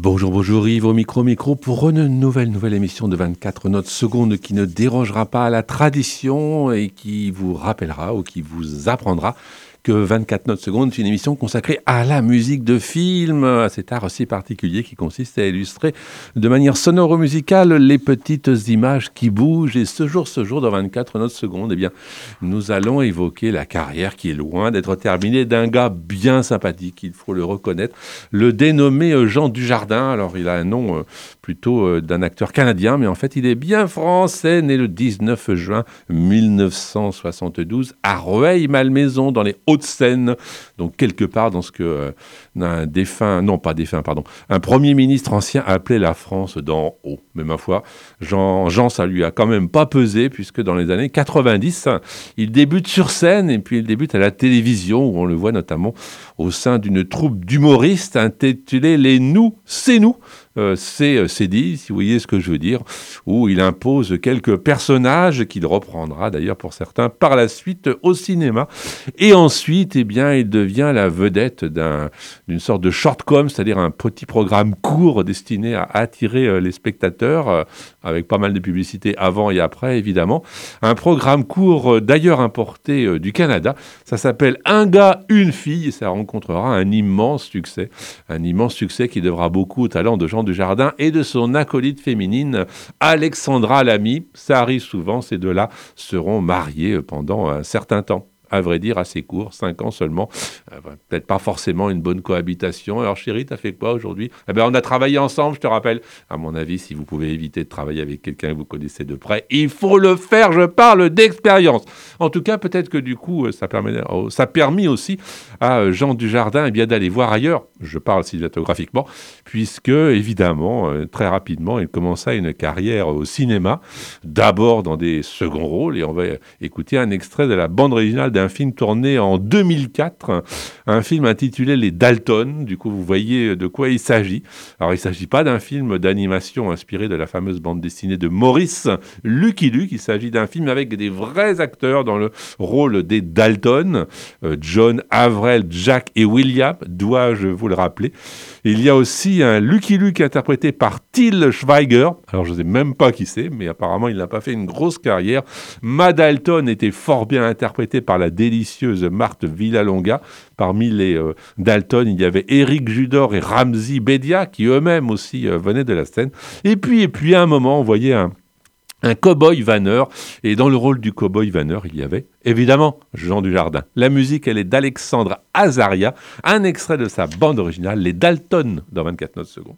Bonjour, bonjour Yves, au micro pour une nouvelle émission de 24 notes secondes qui ne dérogera pas à la tradition et qui vous rappellera ou qui vous apprendra que 24 notes secondes, c'est une émission consacrée à la musique de film, à cet art aussi particulier qui consiste à illustrer de manière sonoro-musicale les petites images qui bougent. Et ce jour, dans 24 notes secondes, eh bien, nous allons évoquer la carrière qui est loin d'être terminée d'un gars bien sympathique, il faut le reconnaître, le dénommé Jean Dujardin. Alors, il a un nom plutôt d'un acteur canadien, mais en fait, il est bien français, né le 19 juin 1972 à Rueil-Malmaison, dans les Hauts-de-Seine, donc quelque part dans ce que un premier ministre ancien appelait la France d'en haut. Mais ma foi, Jean, ça lui a quand même pas pesé, puisque dans les années 90, il débute sur scène et puis il débute à la télévision, où on le voit notamment au sein d'une troupe d'humoristes intitulée Les Nous, c'est nous. C'est dit, si vous voyez ce que je veux dire, où il impose quelques personnages qu'il reprendra d'ailleurs pour certains par la suite au cinéma. Et ensuite, eh bien, il devient la vedette d'une sorte de short-com, c'est-à-dire un petit programme court destiné à attirer les spectateurs, avec pas mal de publicité avant et après, évidemment. Un programme court d'ailleurs importé du Canada. Ça s'appelle Un gars, une fille, et ça rencontrera un immense succès qui devra beaucoup au talent de Jean Dujardin et de son acolyte féminine Alexandra Lamy. Ça arrive souvent, ces deux-là seront mariés pendant un certain temps. À vrai dire, assez court, 5 ans seulement. Peut-être pas forcément une bonne cohabitation. Alors chérie, t'as fait quoi aujourd'hui ? On a travaillé ensemble, je te rappelle. À mon avis, si vous pouvez éviter de travailler avec quelqu'un que vous connaissez de près, il faut le faire, je parle d'expérience. En tout cas, peut-être que du coup, ça a permis aussi à Jean Dujardin d'aller voir ailleurs, je parle cinématographiquement, puisque évidemment, très rapidement, il commença une carrière au cinéma, d'abord dans des seconds rôles, et on va écouter un extrait de la bande originale d'un film tourné en 2004, un film intitulé Les Dalton. Du coup, vous voyez de quoi il s'agit. Alors, il ne s'agit pas d'un film d'animation inspiré de la fameuse bande dessinée de Maurice Lucky Luke. Il s'agit d'un film avec des vrais acteurs dans le rôle des Dalton, John, Avril, Jack et William, dois-je vous le rappeler. Il y a aussi un Lucky Luke interprété par Till Schweiger. Alors, je ne sais même pas qui c'est, mais apparemment, il n'a pas fait une grosse carrière. Ma Dalton était fort bien interprétée par la délicieuse Marthe Villalonga. Parmi les Dalton, il y avait Éric Judor et Ramzy Bedia, qui eux-mêmes aussi venaient de la scène. Et puis à un moment, on voyait un cow-boy vanneur, et dans le rôle du cow-boy vanneur, il y avait évidemment Jean Dujardin. La musique, elle est d'Alexandre Azaria, un extrait de sa bande originale, Les Dalton, dans 24 notes secondes.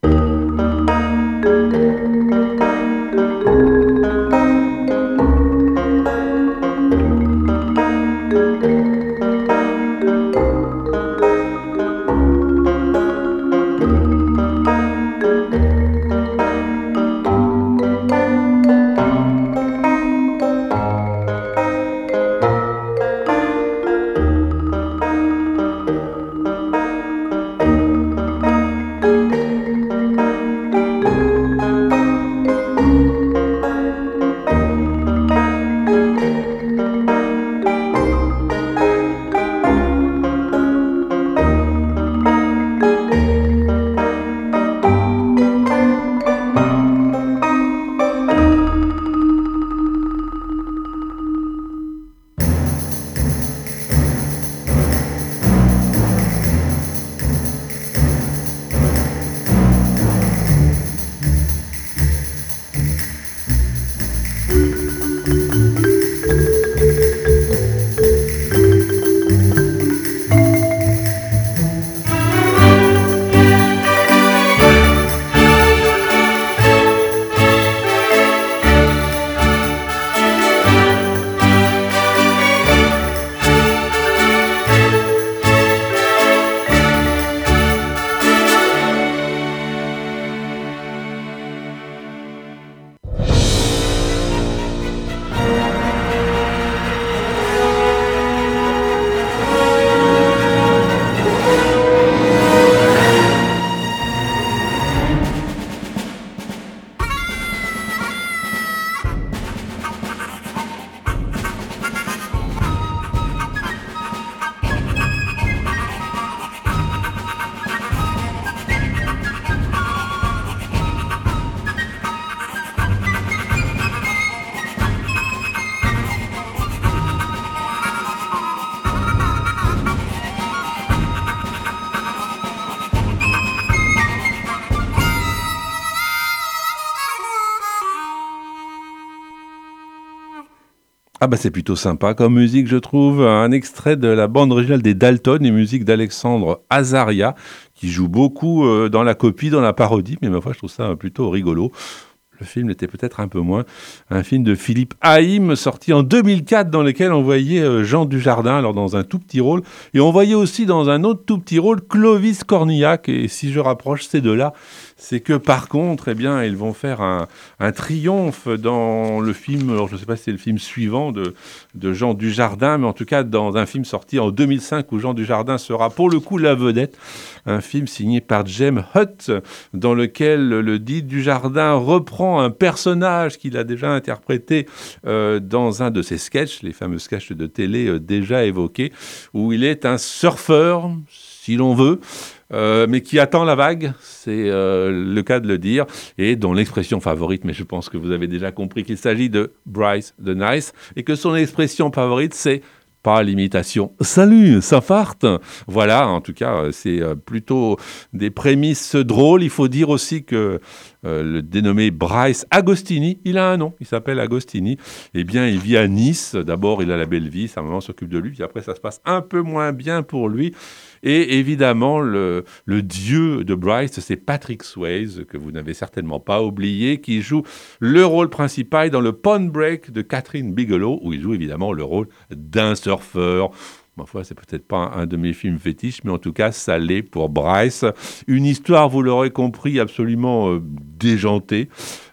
Ah bah c'est plutôt sympa comme musique, je trouve. Un extrait de la bande originale des Dalton, une musique d'Alexandre Azaria, qui joue beaucoup dans la copie, dans la parodie, mais ma foi, je trouve ça plutôt rigolo. Le film l'était peut-être un peu moins. Un film de Philippe Haïm, sorti en 2004, dans lequel on voyait Jean Dujardin, alors dans un tout petit rôle, et on voyait aussi dans un autre tout petit rôle Clovis Cornillac. Et si je rapproche ces deux-là, c'est que par contre, eh bien, ils vont faire un triomphe dans le film, alors je ne sais pas si c'est le film suivant de Jean Dujardin, mais en tout cas dans un film sorti en 2005 où Jean Dujardin sera pour le coup la vedette. Un film signé par James Hutt, dans lequel le dit Dujardin reprend un personnage qu'il a déjà interprété dans un de ses sketchs, les fameux sketchs de télé déjà évoqués, où il est un surfeur, si l'on veut, mais qui attend la vague, c'est le cas de le dire, et dont l'expression favorite, mais je pense que vous avez déjà compris qu'il s'agit de Bryce the Nice, et que son expression favorite, c'est pas l'imitation. Salut, ça farte. Voilà, en tout cas, c'est plutôt des prémices drôles. Il faut dire aussi que le dénommé Bryce Agostini, il a un nom, il s'appelle Agostini. Eh bien, il vit à Nice. D'abord, il a la belle vie, sa maman s'occupe de lui, puis après, ça se passe un peu moins bien pour lui. Et évidemment, le dieu de Bryce, c'est Patrick Swayze, que vous n'avez certainement pas oublié, qui joue le rôle principal dans le Pond Break de Catherine Bigelow, où il joue évidemment le rôle d'un surfeur. Ma foi, c'est peut-être pas un de mes films fétiches, mais en tout cas, ça l'est pour Bryce. Une histoire, vous l'aurez compris, absolument déjantée,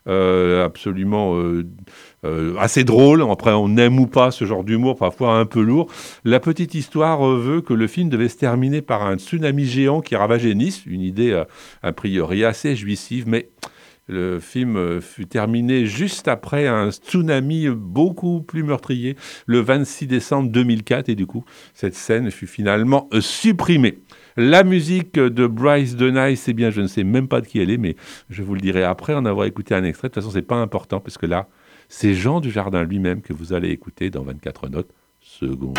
absolument assez drôle. Après, on aime ou pas ce genre d'humour, parfois un peu lourd. La petite histoire veut que le film devait se terminer par un tsunami géant qui ravageait Nice, une idée a priori assez jouissive, mais le film fut terminé juste après un tsunami beaucoup plus meurtrier, le 26 décembre 2004, et du coup, cette scène fut finalement supprimée. La musique de Bryce the Nice, eh bien, je ne sais même pas de qui elle est, mais je vous le dirai après en avoir écouté un extrait. De toute façon, c'est pas important, parce que là, c'est Jean Dujardin lui-même que vous allez écouter dans 24 notes secondes.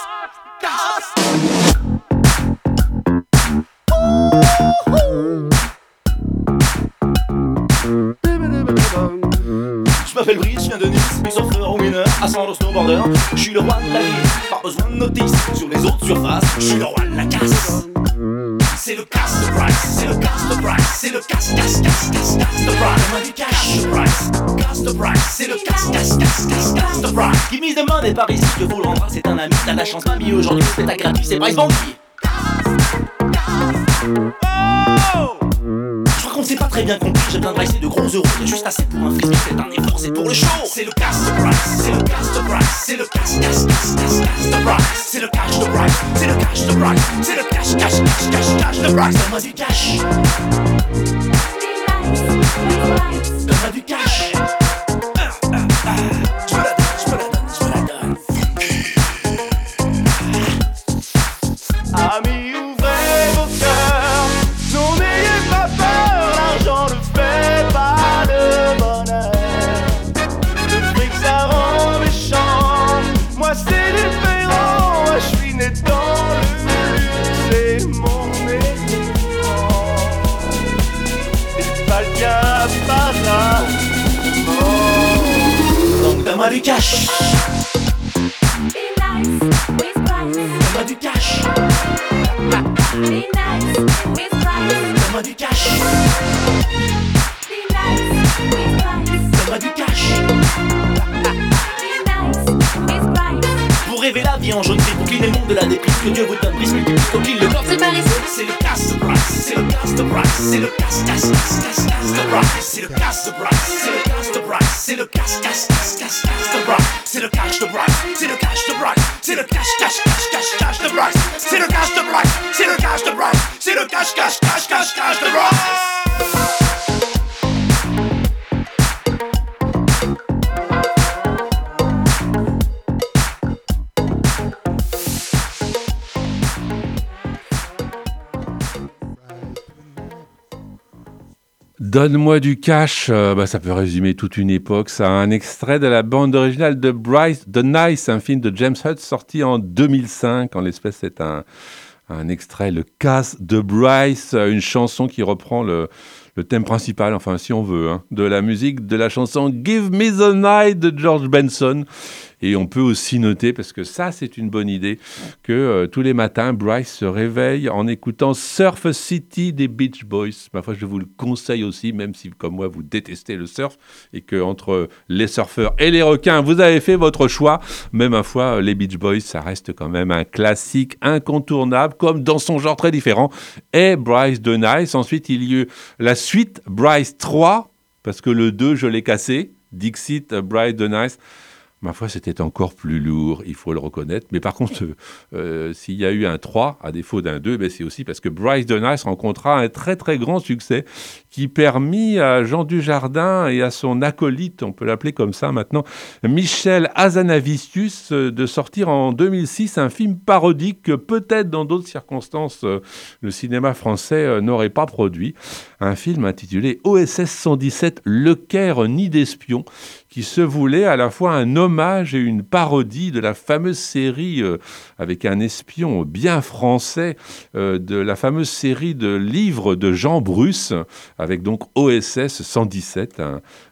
Je m'appelle Brice, je viens de Nice, surfeur ou mineur, ascendant snowboarder. Je suis le roi de la ville, pas besoin de notice. Sur les autres surfaces, je suis le roi de la casse. C'est le casse de Bryce, c'est le casse de Bryce, c'est le casse de Bryce. Donne-moi du cash de Bryce, casse de Bryce, c'est le casse de Bryce. Give me the money par ici, je vous le rendra, c'est un ami. T'as la chance, mamie, aujourd'hui, c'est ta gratuit, c'est Bryce Banquier. Oh! Je crois qu'on s'est pas très bien compris, j'ai besoin de Bryce et de gros euros. Y'a juste assez pour un frisbee, c'est un effort, c'est pour le show. C'est le casse de Bryce, c'est le casse de Bryce, c'est le casse de Bryce. C'est le cash de Bryce, c'est le cash de Bryce, c'est le cash de Bryce. Donne-moi du cash, donne-moi du cash. Je me la donne. Amis, ouvrez vos cœurs, non n'ayez pas peur, l'argent ne fait pas le bonheur. Le fric ça rend méchant, moi c'est différent, moi je suis né dans le luxe, c'est mon élément. C'est pas le cas par donc donne-moi du cash. Donne-moi du cash. Donne-moi du cash. Donne-moi du cash. Pour rêver la vie en jaune gris, pour cleaner le monde de la déprime, que Dieu vous donne brise multiple, comme qu'il le porte. C'est par ici. C'est le casse de Bryce, c'est le casse de Bryce, c'est le casse de Bryce, c'est le casse de Bryce, c'est le casse de Bryce, c'est le casse de Bryce, c'est le cash de Bryce, c'est le cash de Bryce, c'est le cash de Bryce, c'est le cash de Bryce, c'est le cash de Bryce, c'est le cash de Bryce. Donne-moi du cash, ça peut résumer toute une époque. Ça, un extrait de la bande originale de Bryce the Nice, un film de James Hutt sorti en 2005. En l'espèce, c'est un extrait, le casse de Bryce, une chanson qui reprend le thème principal, enfin si on veut, de la musique de la chanson Give Me the Night de George Benson. Et on peut aussi noter, parce que ça c'est une bonne idée, que tous les matins, Bryce se réveille en écoutant Surf City des Beach Boys. Ma foi, je vous le conseille aussi, même si comme moi vous détestez le surf, et que entre les surfeurs et les requins, vous avez fait votre choix. Mais ma foi, les Beach Boys, ça reste quand même un classique incontournable, comme dans son genre très différent, et Bryce de Nice. Ensuite, il y a eu la suite, Bryce 3, parce que le 2, je l'ai cassé, Dixit, Bryce de Nice. Ma foi, c'était encore plus lourd, il faut le reconnaître. Mais par contre, s'il y a eu un 3, à défaut d'un 2, c'est aussi parce que Bryce de Nice rencontra un très très grand succès qui permit à Jean Dujardin et à son acolyte, on peut l'appeler comme ça maintenant, Michel Hazanavicius, de sortir en 2006 un film parodique que peut-être dans d'autres circonstances le cinéma français n'aurait pas produit. Un film intitulé OSS 117, Le Caire Nid d'espions, qui se voulait à la fois un hommage et une parodie de la fameuse série avec un espion bien français, de la fameuse série de livres de Jean Bruce, avec donc OSS 117,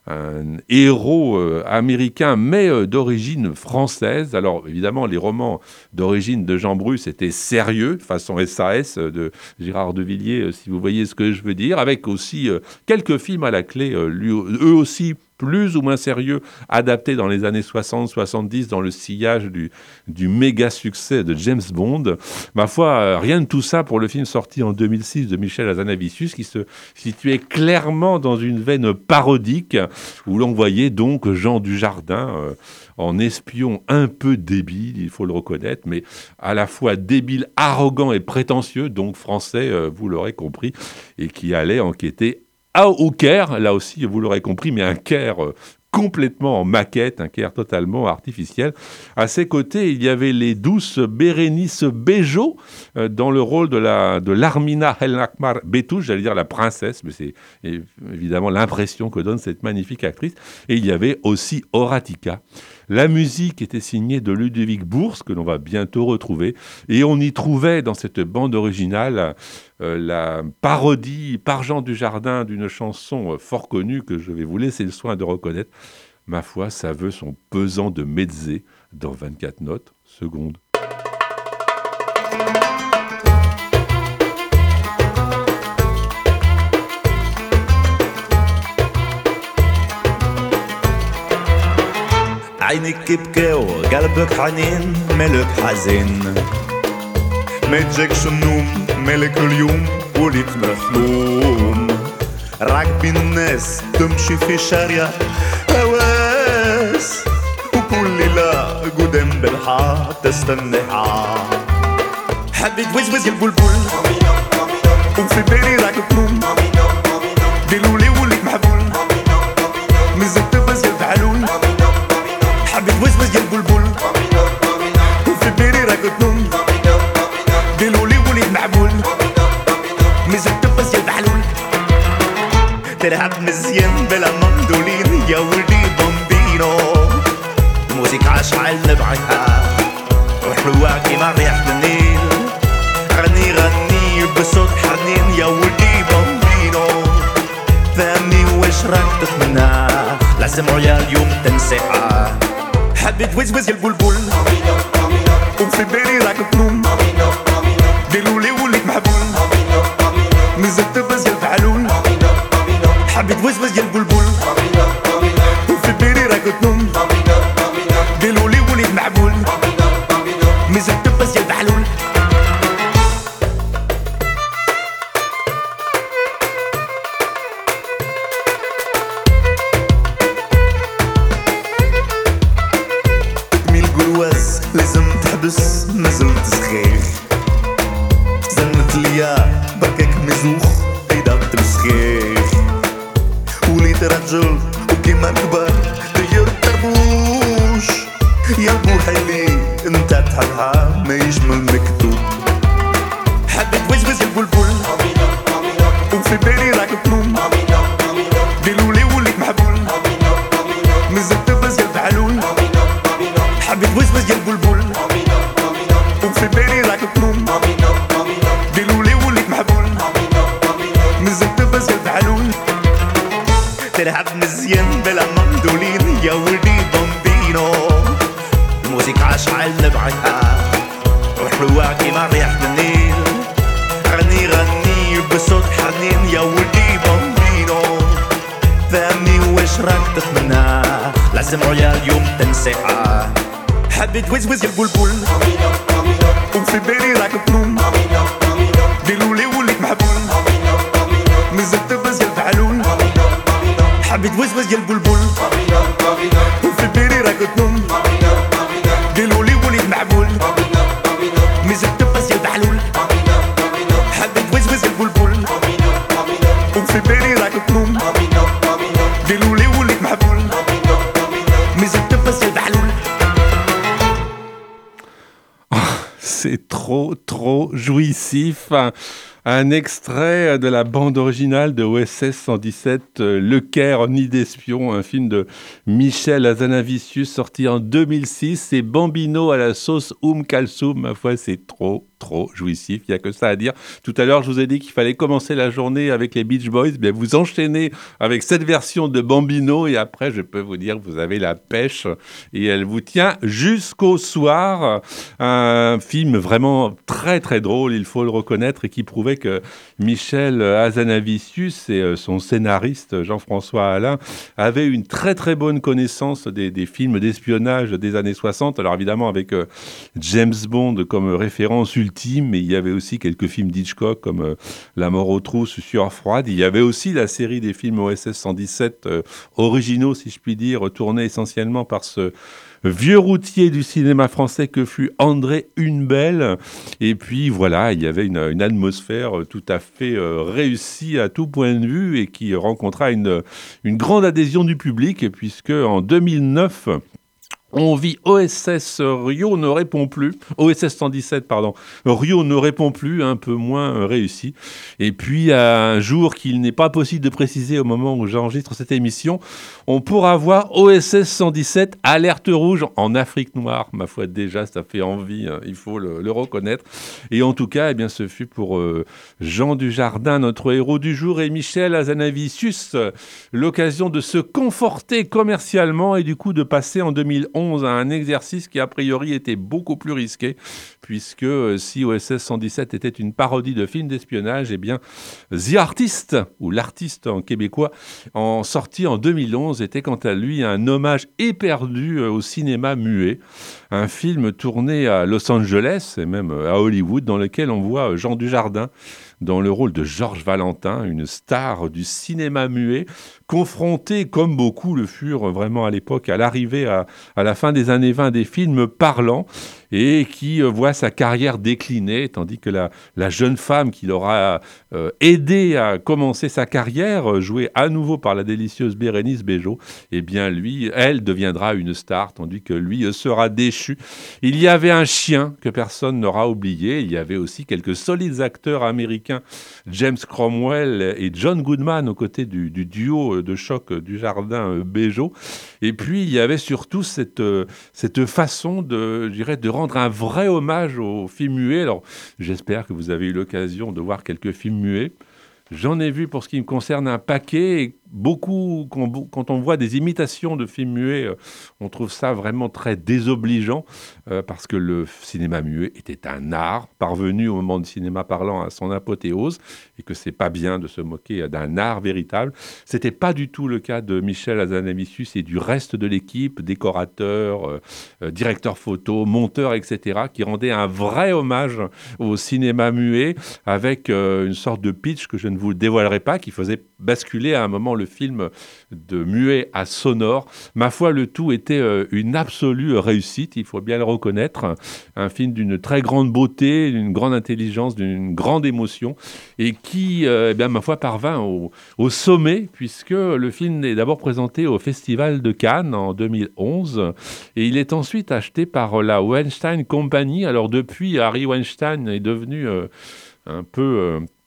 un héros américain mais d'origine française. Alors évidemment, les romans d'origine de Jean Bruce étaient sérieux, façon SAS de Gérard de Villiers, si vous voyez ce que je veux dire, avec aussi quelques films à la clé, eux aussi plus ou moins sérieux, adaptés dans les années 60-70 dans le sillage du méga succès de James Bond. Ma foi, rien de tout ça pour le film sorti en 2006 de Michel Hazanavicius, qui se situait clairement dans une veine parodique, où l'on voyait donc Jean Dujardin en espion un peu débile, il faut le reconnaître, mais à la fois débile, arrogant et prétentieux, donc français, vous l'aurez compris, et qui allait enquêter au Caire, là aussi, vous l'aurez compris, mais un Caire complètement en maquette, un Caire totalement artificiel. À ses côtés, il y avait les douces Bérénice Bejo dans le rôle de l'Armina El Akmar Betouche, j'allais dire la princesse, mais c'est évidemment l'impression que donne cette magnifique actrice. Et il y avait aussi Horatica. La musique était signée de Ludovic Bourse, que l'on va bientôt retrouver. Et on y trouvait dans cette bande originale la parodie par Jean Dujardin d'une chanson fort connue que je vais vous laisser le soin de reconnaître. Ma foi, ça veut son pesant de mezze dans 24 notes secondes. عينك بكاو قلبك حنين مالك حزين ما تجاكش النوم مالك اليوم وليت محلوم راكبين الناس تمشي في شارع هواس وكل ليلة قدام بالحار تستنيها حبيت وزوز يا البلبل وفي بالي راك تنوم دلولي وليت محبول مازال تبز يا البعلول حبيت وزوز يا البلبل وفي بالي راك تنوم دلولي وليت معبول مازال تبز يا البعلول تلعب مزيان بلا مندولين يا ولدي بومبينو موسيقى شعل نبعتها وحلوة كيما ريحة النيل غني غني بصوت حنين يا ولدي بومبينو فهمني واش راك تتمنى لازم يا اليوم تنسيها حبيت وزوز يا البلبل وفي بالي راك تنوم دلولي وليت محبول مازال تبز يا البعلول حبيت وزوز يا البلبل وفي بالي راك تنوم دلولي وليت معبول مازال تبز يا البعلول لازم تحبس مازلت صغير زنت ليا بركاك مزوخ ايدا تمسخير وليت رجل وكيما كبر دير الطربوش يا بوحيلي انت تحبها ما يشمل مكتوب حبيت وزوز يا البلبل وفي بالي راك تنوم دلولي وليت محبول مازال تبز يا البعلول حبيت وزوز يا البلبل وفي بالي راك تنوم دلولي وليت محبول مازال تبز يا البعلول تلعب مزيان بلا مندولين يا ولدي بومبينو المزيكا شعل نبعتها وحلوة كيما ريح النيل غني غني بصوت حنين يا ولدي بامبينو فهمني واش راك تتمنى لازم عيا اليوم تنسيحة حبيت وزوز يا البلبل وفي بالي راك تنوم ديلولي وليت محبول مازلت تبز يا الفعلول حبيت وزوز يا البلبل وفي بالي راك تنوم ديلولي وليت محبول مازلت تبز يا الفعلول حبيت وزوز يا البلبل وفي بالي راك تنوم ديلولي وليت محبول مازلت تبز يا الفعلول. C'est trop jouissif. Un extrait de la bande originale de OSS 117, Le Caire, Nid d'espion, un film de Michel Hazanavicius sorti en 2006. C'est Bambino à la sauce Kalsoum. Ma foi, c'est trop jouissif. Il n'y a que ça à dire. Tout à l'heure, je vous ai dit qu'il fallait commencer la journée avec les Beach Boys. Bien, vous enchaînez avec cette version de Bambino et après, je peux vous dire que vous avez la pêche et elle vous tient jusqu'au soir. Un film vraiment très drôle, il faut le reconnaître, et qui prouvait que Michel Hazanavicius et son scénariste Jean-François Alain avaient une très bonne connaissance des films d'espionnage des années 60. Alors évidemment avec James Bond comme référence ultime, mais il y avait aussi quelques films d'Hitchcock comme La mort aux trousses, Sueur froide. Il y avait aussi la série des films OSS 117 originaux, si je puis dire, tournés essentiellement par ce vieux routier du cinéma français que fut André Hunebelle. Et puis voilà, il y avait une atmosphère tout à fait réussie à tout point de vue et qui rencontra une grande adhésion du public, puisque en 2009... on vit OSS Rio ne répond plus. OSS 117, pardon. Rio ne répond plus, un peu moins réussi. Et puis, un jour qu'il n'est pas possible de préciser au moment où j'enregistre cette émission, on pourra voir OSS 117, Alerte rouge en Afrique noire. Ma foi, déjà, ça fait envie, hein, il faut le reconnaître. Et en tout cas, eh bien, ce fut pour Jean Dujardin, notre héros du jour, et Michel Hazanavicius, l'occasion de se conforter commercialement et du coup de passer en 2011 à un exercice qui a priori était beaucoup plus risqué, puisque si OSS 117 était une parodie de film d'espionnage, eh bien The Artist, ou L'artiste en québécois, en sorti en 2011, était quant à lui un hommage éperdu au cinéma muet, un film tourné à Los Angeles et même à Hollywood, dans lequel on voit Jean Dujardin dans le rôle de Georges Valentin, une star du cinéma muet, confronté, comme beaucoup le furent vraiment à l'époque, à l'arrivée à la fin des années 20 des films parlants, et qui voit sa carrière décliner, tandis que la jeune femme qui l'aura aidé à commencer sa carrière, jouée à nouveau par la délicieuse Bérénice Bejo, eh bien elle deviendra une star, tandis que lui sera déchu. Il y avait un chien que personne n'aura oublié, il y avait aussi quelques solides acteurs américains, James Cromwell et John Goodman, aux côtés du duo de choc Dujardin-Bejo. Et puis il y avait surtout cette façon de rendre un vrai hommage aux films muets. Alors, j'espère que vous avez eu l'occasion de voir quelques films muets. J'en ai vu, pour ce qui me concerne, un paquet. Et beaucoup, quand on voit des imitations de films muets, on trouve ça vraiment très désobligeant, parce que le cinéma muet était un art parvenu au moment du cinéma parlant à son apothéose, et que c'est pas bien de se moquer d'un art véritable. C'était pas du tout le cas de Michel Hazanavicius et du reste de l'équipe, décorateurs, directeurs photo, monteurs, etc., qui rendaient un vrai hommage au cinéma muet, avec une sorte de pitch que je ne vous dévoilerai pas, qui faisait basculer à un moment le film de muet à sonore. Ma foi, le tout était une absolue réussite, il faut bien le reconnaître. Un film d'une très grande beauté, d'une grande intelligence, d'une grande émotion, et qui, ma foi, parvint au sommet, puisque le film est d'abord présenté au Festival de Cannes en 2011, et il est ensuite acheté par la Weinstein Company. Alors depuis, Harry Weinstein est devenu un peu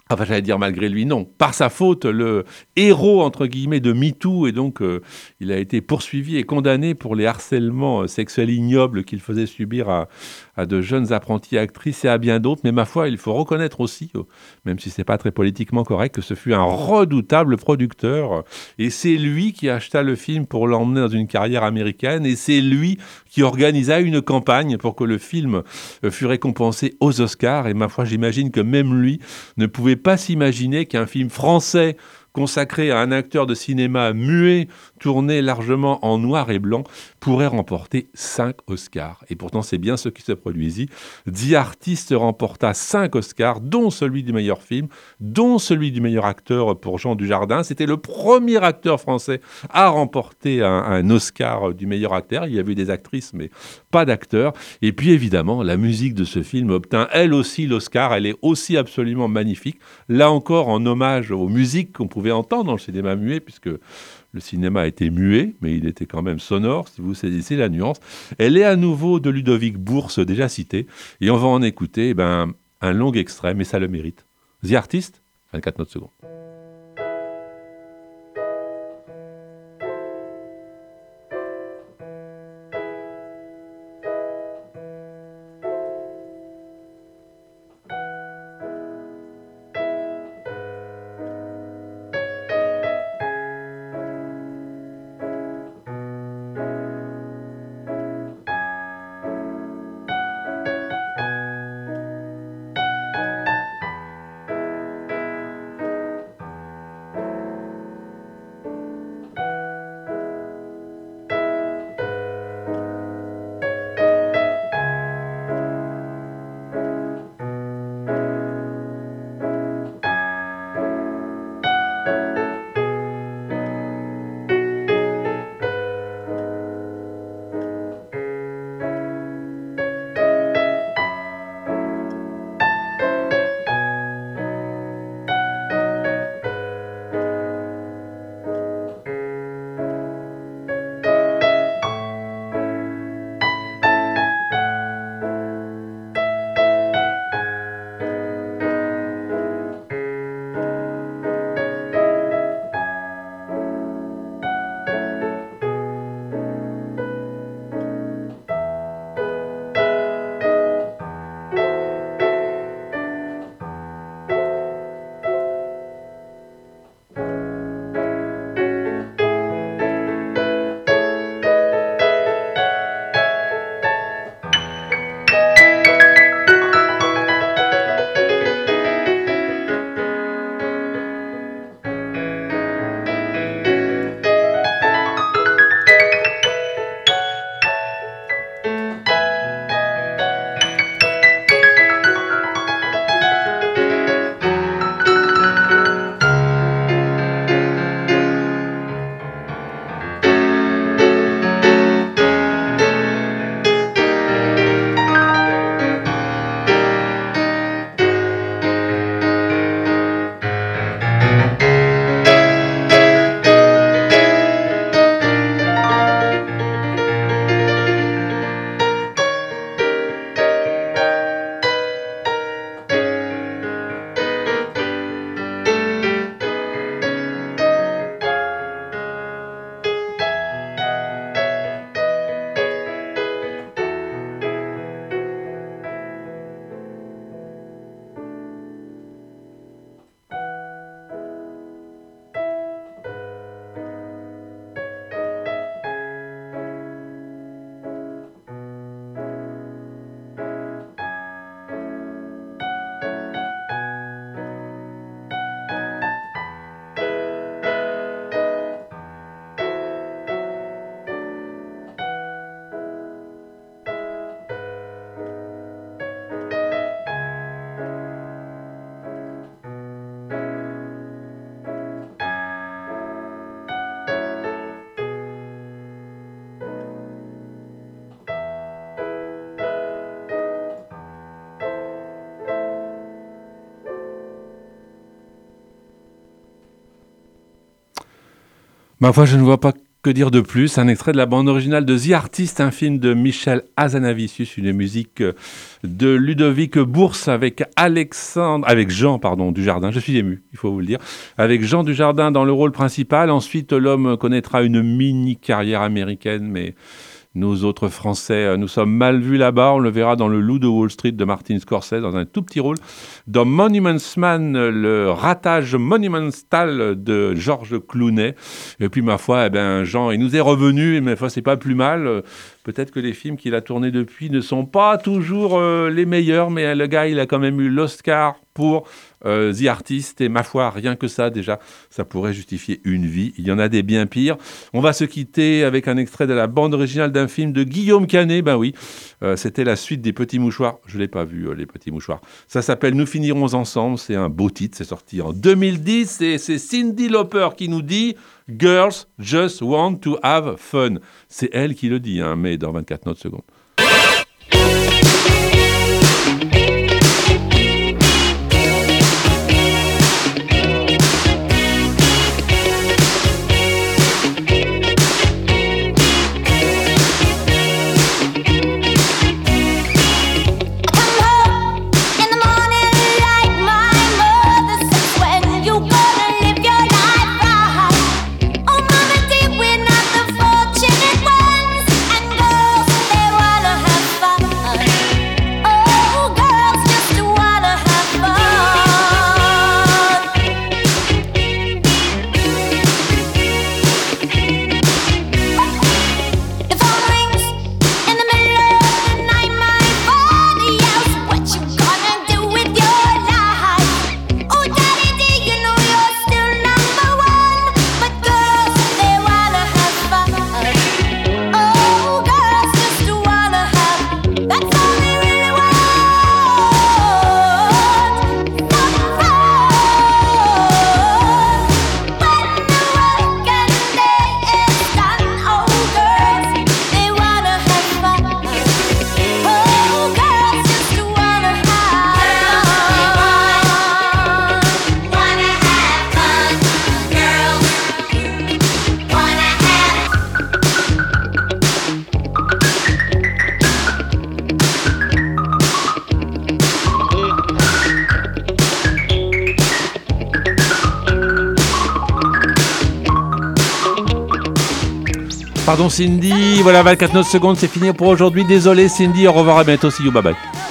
Enfin, j'allais dire malgré lui, non. Par sa faute, le héros, entre guillemets, de MeToo, et donc il a été poursuivi et condamné pour les harcèlements sexuels ignobles qu'il faisait subir à de jeunes apprenties actrices et à bien d'autres. Mais ma foi, il faut reconnaître aussi, même si c'est pas très politiquement correct, que ce fut un redoutable producteur. Et c'est lui qui acheta le film pour l'emmener dans une carrière américaine. Et c'est lui qui organisa une campagne pour que le film fût récompensé aux Oscars. Et ma foi, j'imagine que même lui ne pouvait pas s'imaginer qu'un film français consacré à un acteur de cinéma muet, tourné largement en noir et blanc, pourrait remporter 5 Oscars. Et pourtant, c'est bien ce qui se produisit. The Artist remporta 5 Oscars, dont celui du meilleur film, dont celui du meilleur acteur pour Jean Dujardin. C'était le premier acteur français à remporter un Oscar du meilleur acteur. Il y avait des actrices, mais pas d'acteurs. Et puis, évidemment, la musique de ce film obtint elle aussi l'Oscar. Elle est aussi absolument magnifique. Là encore, en hommage aux musiques qu'on pouvait entendre dans le cinéma muet, puisque le cinéma était muet, mais il était quand même sonore, si vous saisissez la nuance. Elle est à nouveau de Ludovic Bourse, déjà cité, et on va en écouter un long extrait, mais ça le mérite. The Artist, 24 notes secondes. Ma foi, je ne vois pas Que dire de plus? Un extrait de la bande originale de The Artist, un film de Michel Hazanavicius, une musique de Ludovic Bourse avec Jean Dujardin, je suis ému, il faut vous le dire, avec Jean Dujardin dans le rôle principal. Ensuite, l'homme connaîtra une mini carrière américaine, mais nous autres Français, nous sommes mal vus là-bas. On le verra dans Le Loup de Wall Street de Martin Scorsese, dans un tout petit rôle. Dans Monuments Man, le ratage monumental de George Clooney. Et puis, ma foi, Jean, il nous est revenu, et ma foi, c'est pas plus mal. Peut-être que les films qu'il a tournés depuis ne sont pas toujours les meilleurs, mais le gars, il a quand même eu l'Oscar pour The Artist, et ma foi, rien que ça, déjà, ça pourrait justifier une vie. Il y en a des bien pires. On va se quitter avec un extrait de la bande originale d'un film de Guillaume Canet. Ben oui, c'était la suite des Petits Mouchoirs. Je ne l'ai pas vu, les Petits Mouchoirs. Ça s'appelle Nous finirons ensemble. C'est un beau titre. C'est sorti en 2010. Et c'est Cyndi Lauper qui nous dit « Girls just want to have fun ». C'est elle qui le dit, mais dans 24 notes secondes. Pardon Cindy, voilà 24 secondes, c'est fini pour aujourd'hui. Désolé Cindy, au revoir, à bientôt, see you, bye bye.